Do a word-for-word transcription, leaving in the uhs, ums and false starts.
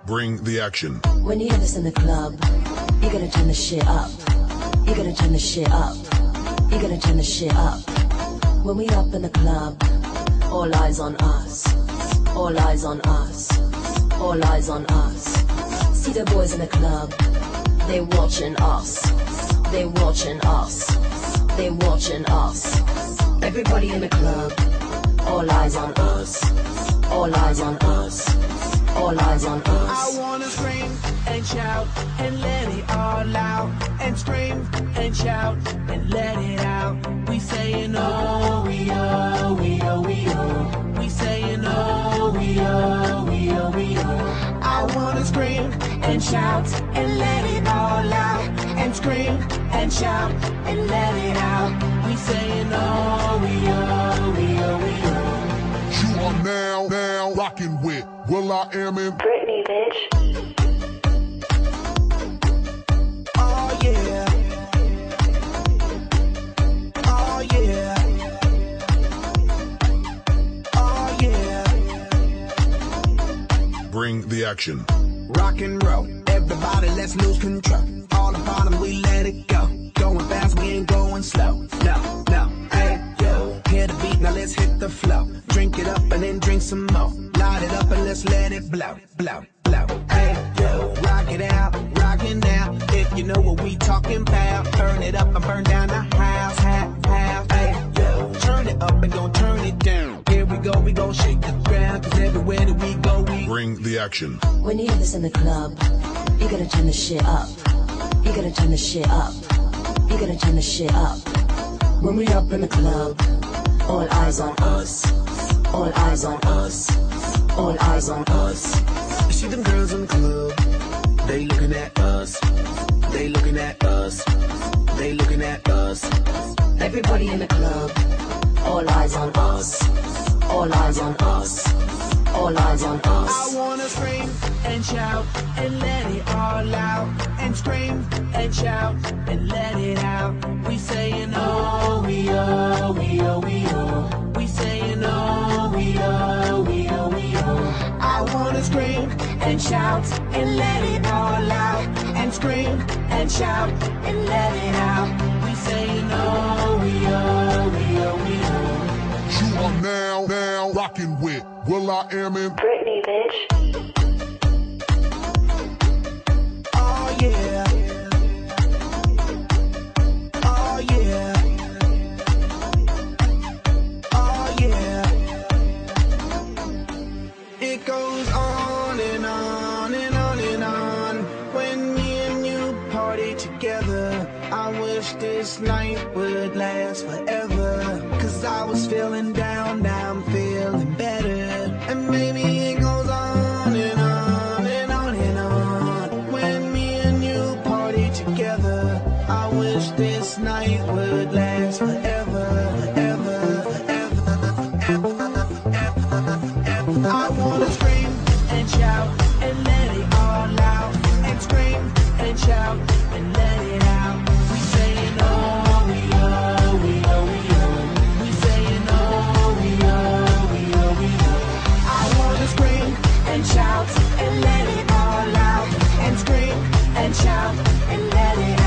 Bring the action. When you hear this in the club, you gotta turn the shit up. You gotta turn the shit up. You gotta turn the shit up. When we up in the club, all eyes on us. All eyes on us. All eyes on us. See the boys in the club, they watching us. They watching us. They watching us. Everybody in the club, all eyes on us. All eyes on us. All eyes on us. I wanna scream and shout and let it all out. And scream and shout and let it out. We saying oh, we oh, we oh, we oh. We saying oh, we oh, we oh, we oh. I wanna scream and shout and let it all out. And scream and shout and let it out. We saying oh, we oh, we oh, we oh. You are now, now rocking with Will I Am in Britney, bitch. Oh yeah. Oh yeah. Oh yeah. Bring the action. Rock and roll, everybody let's lose control. All the bottom we let it go. Going fast, we ain't going slow. No, no, hey, yo. Hear the beat, now let's hit the flow. Drink it up and then drink some more. Light it up and let's let it blow, blow, blow. Hey, yo. Rock it out, rock it now. If you know what we talking about, turn it up and burn down the house, house, house. Hey, yo. Turn it up and don't turn it down. Here we go, we gon' shake the ground. Cause everywhere that we go, we Bring the action. When you hear this in the club, you gotta turn the shit up. You gotta turn the shit up. You gotta turn the shit up. When we up in the club, all eyes on us. All eyes on us. All eyes on us. You see them girls in the club, they looking at us. They looking at us. They looking at us. Everybody in the club, all eyes on us. All eyes on us. All eyes on us. I wanna scream and shout and let it all out. And scream and shout and let it out. We saying oh, we oh, we oh, we oh. We saying oh, we oh, we oh, we oh. I wanna scream and shout and let it all out. And scream and shout and let it out. We saying oh, we oh, we oh, we oh. You are now, now rocking with Will I Am in Britney, bitch. Oh yeah. Oh yeah. Oh yeah. It goes on and on and on and on. When me and you party together, I wish this night would last forever. Cause I was feeling down, now I'm feeling better. And maybe it goes on and on and on and on. When me and you party together, I wish this night would last forever, forever, forever, forever, forever. I wanna scream and shout and let it all out. And scream and shout and let it out. We saying oh, we oh, we oh, we oh. We saying oh, we oh, we oh, we oh. I wanna scream and shout and let it all out. And scream and shout and let it